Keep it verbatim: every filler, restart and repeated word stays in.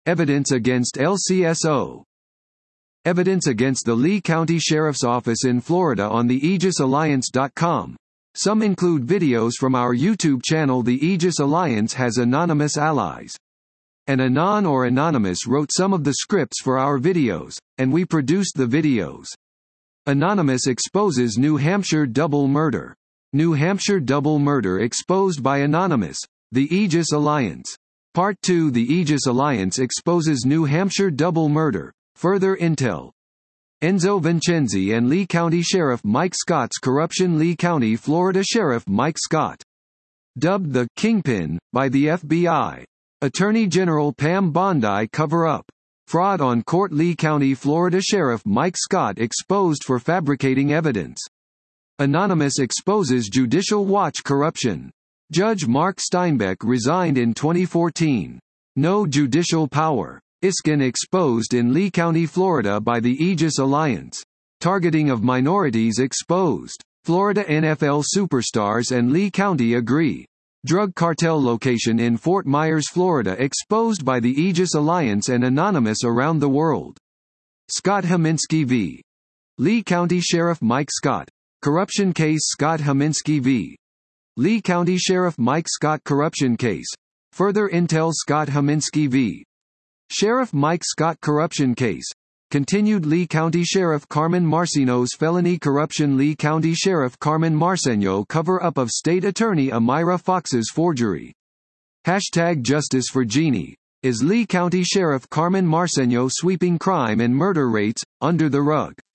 Evidence against L C S O. Evidence against the Lee County Sheriff's Office in Florida on the Aegis Alliance dot com. Some include videos from our YouTube channel. The Aegis Alliance has anonymous allies. An anon or anonymous wrote some of the scripts for our videos, and we produced the videos. Anonymous exposes New Hampshire double murder. New Hampshire double murder exposed by Anonymous, the Aegis Alliance. Part two. The Aegis Alliance exposes New Hampshire double murder. Further intel. Enzo Vincenzi and Lee County Sheriff Mike Scott's corruption. Lee County, Florida Sheriff Mike Scott, dubbed the Kingpin by the F B I. Attorney General Pam Bondi cover-up. Fraud on court. Lee County, Florida Sheriff Mike Scott exposed for fabricating evidence. Anonymous exposes Judicial Watch corruption. Judge Mark Steinbeck resigned in twenty fourteen. No judicial power. Iskin exposed in Lee County, Florida by the Aegis Alliance. Targeting of minorities exposed. Florida N F L superstars and Lee County agree. Drug cartel location in Fort Myers, Florida exposed by the Aegis Alliance and Anonymous around the world. Scott Haminski v. Lee County Sheriff Mike Scott. Corruption case. Scott Haminski v. Lee County Sheriff Mike Scott corruption case. Further intel. Scott Haminski v. Sheriff Mike Scott corruption case. Continued. Lee County Sheriff Carmen Marceño's felony corruption. Lee County Sheriff Carmen Marceño cover-up of State Attorney Amira Fox's forgery. Hashtag Justice for Jeannie. Is Lee County Sheriff Carmen Marceño sweeping crime and murder rates under the rug?